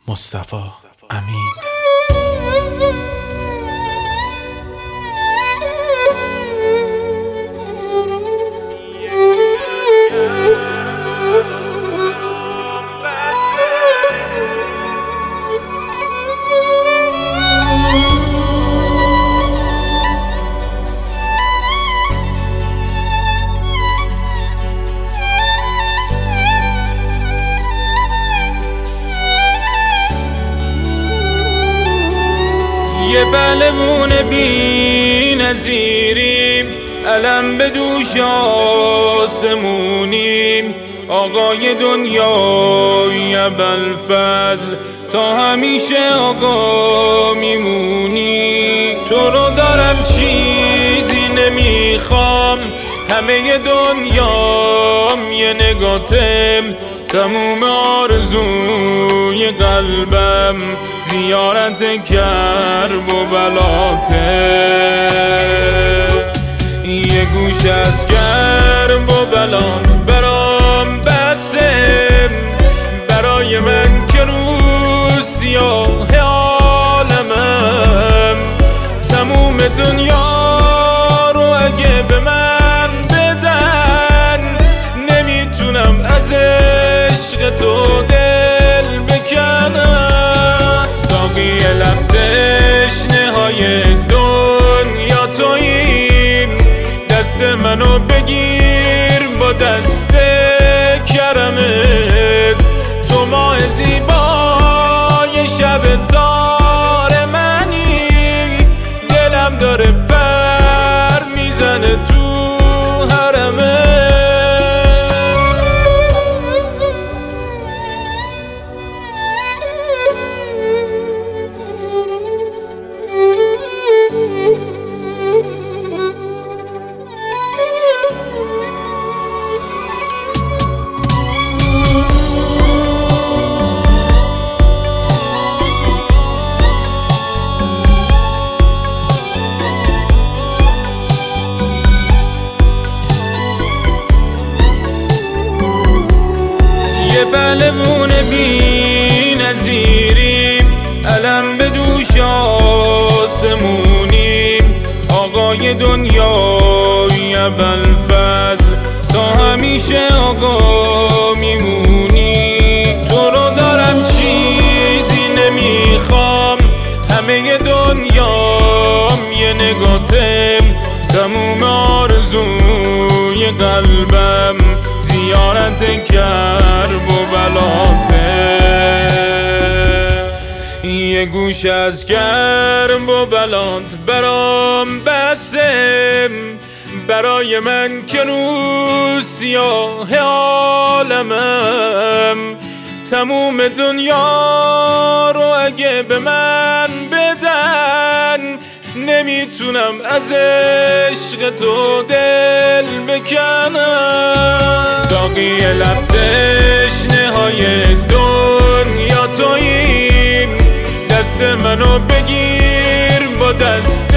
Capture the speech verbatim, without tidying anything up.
مصطفی امین. یه بلمون بی نظیریم، علم به دوش آسمونیم، آقای دنیای ابوالفضل تا همیشه آقا میمونی. تو رو دارم چیزی نمیخوام، همه دنیام یه نگاتم، تموم آرزوی قلبم زیارت کرب و بلاته. یه گوش از کرب و بلات برام بسه، برای من که رو سیاه عالمم، تموم دنیا رو اگه به من بدن، نمیتونم از عشق تو دل بکنم. ساقی لب تشنه های دنیا تویی، دست منو بگیر با دست کرمت، تو ماه زیبای شب تار منی، دلم داره پر میزنه تو حرمت. یه بلمون بی نظیریم، علم به دوش آسمونیم، آقای دنیای ابوالفضل تا همیشه آقا میمونی. تو رو دارم چیزی نمیخوام، همه دنیام یه نگاتم، تموم آرزوی قلبم زیارت کرب و بلاته. یه گوش از کرب و بلات برام بسه، برای من که رو سیاه عالمم، تموم دنیا رو اگه به من بدن، نمیتونم از عشق تو دل بکنم. ساقی لب تشنه های دنیا تویی، دست منو بگیر با دست